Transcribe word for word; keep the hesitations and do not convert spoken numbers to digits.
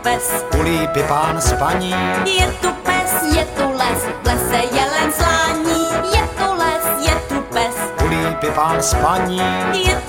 pes, u lípy pán spaní. je tu pes, je tu les, v lese jelen slání, je tu les, je tu pes, U lípy pán spaní. je